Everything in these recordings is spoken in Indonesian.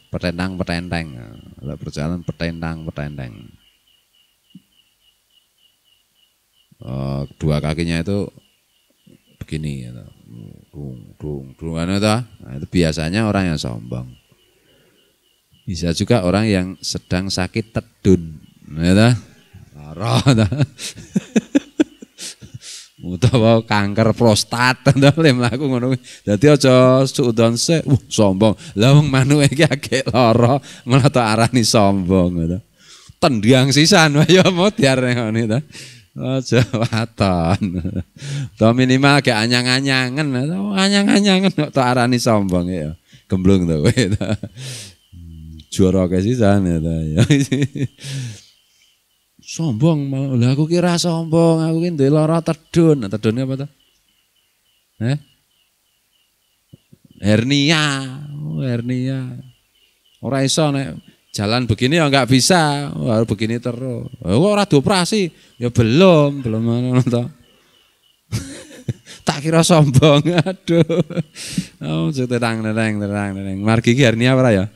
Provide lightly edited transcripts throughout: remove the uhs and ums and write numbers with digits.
petentang-petenteng. Kalau berjalan petentang-petenteng. Dua kakinya itu begini gitu. Dung, nah, itu biasanya orang yang sombong. Bisa juga orang yang sedang sakit tedun, gitu. Lara, utawa kanker prostat, lem laku ngono. Dadi aja suudon se, sombong. Lah wong manuke iki agek lara, malah tak arani sombong gitu. Tendiang sisan ya mau diarani ngene to. Aja waton. To minimal agak anyang-anyangan, anyang-anyangan kok arani sombong ya. Gemblung to kowe to. Juara ke sisan ya. Sombong mau. Lah aku kira sombong, aku ki duwe lara tedun. Tedune apa to? Hernia. Hernia. Ora iso nek jalan begini ya enggak bisa, harus begini terus. Ora dioperasi, ya belum ngono to. Tak kira sombong, aduh. Oh, terang. Margi ki hernia ora ya?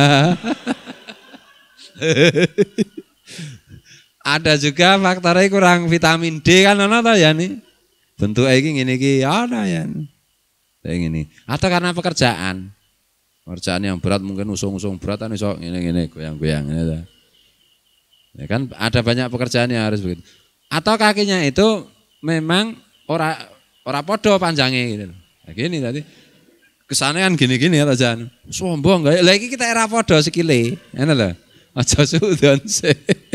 Ada juga faktornya kurang vitamin D kan ana to ya nih. Bentuke iki ngene iki ana ya. Kayak gini. Atau karena pekerjaan. Pekerjaan yang berat mungkin usung-usung berat kan iso ngene-ngene goyang-goyang ngene. Ya kan ada banyak pekerjaan yang harus begitu. Atau kakinya itu memang ora podo panjangnya gitu. Nah, gini tadi. Kesane kan gini-gini ya Jan. Sombong gak? Lah iki kita era podo sikile. Ngono lho. Aja suudon sih.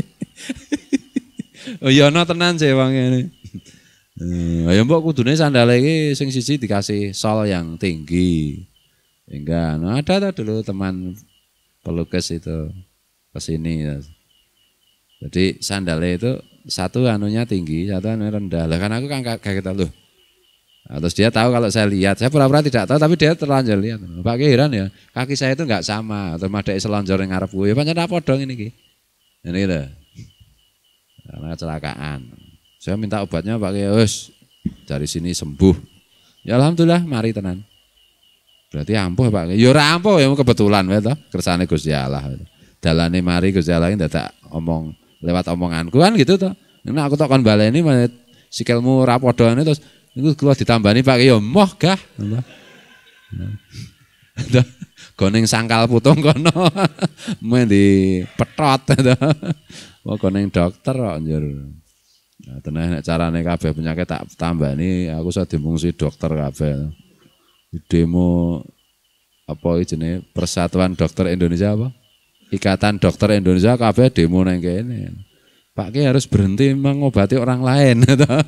Oh iya ana tenan sih wong ngene. Ya mbok kudune sandale iki sing siji dikasih sol yang tinggi. Enggak, nah ada dulu teman pelukis itu ke sini. Jadi sandalnya itu satu anunya tinggi, satu anunya rendah. Lah kan aku kan kaget loh. Nah, terus dia tahu kalau saya lihat, saya pura-pura tidak tahu, tapi dia terlanjur lihat. Pak heran ya, kaki saya itu enggak sama. Atau ada selonjor yang ngarep gue, pancen apa dong ini? Ini gitu. Karena kecelakaan. Saya minta obatnya Pak wis dari sini sembuh. Ya alhamdulillah, mari tenan. Berarti ampuh Pak. Ya ora ampuh ya kebetulan wae to. Kersane Gusti Allah. Dalane mari Gusti Allah dadak omong lewat omonganku kan gitu to. Nek aku tok kon baleni sikilmu ora padha terus niku kula ditambani Pak ya moh gah. Goning sangkal putung kono. Men dipetot to. Wah goning dokter kok njur. Nah, tenan nek carane kabeh penyakit tak tambani aku iso dimungsi dokter kabeh. Demo apa jenenge Persatuan Dokter Indonesia apa? Ikatan Dokter Indonesia kabeh demo nang kene. Pak Ki harus berhenti mengobati orang lain.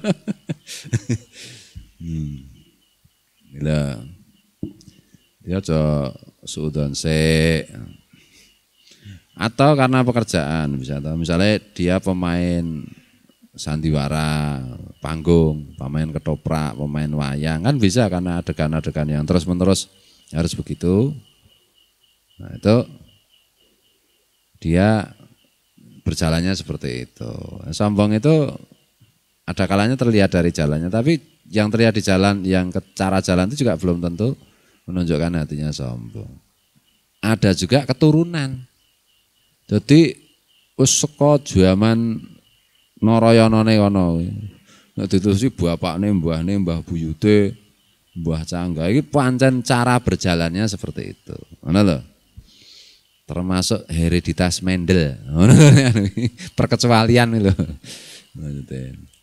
Gila. Ya aja suudon sik. Atau karena pekerjaan misalnya dia pemain sandiwara, panggung, pemain ketoprak, pemain wayang kan bisa karena adegan-adegan yang terus-menerus harus begitu. Nah itu dia berjalannya seperti itu. Sombong itu ada kalanya terlihat dari jalannya, tapi yang terlihat di jalan, yang cara jalan itu juga belum tentu menunjukkan hatinya sombong. Ada juga keturunan. Jadi saka zaman Narayanane kono. Nek ditutusi bapakne, mbahne, mbah buyute, mbah Cangga iki pancen cara berjalannya seperti itu. Ngono lho. Termasuk hereditas Mendel. Ngono perkecualian lho. Maksudnya.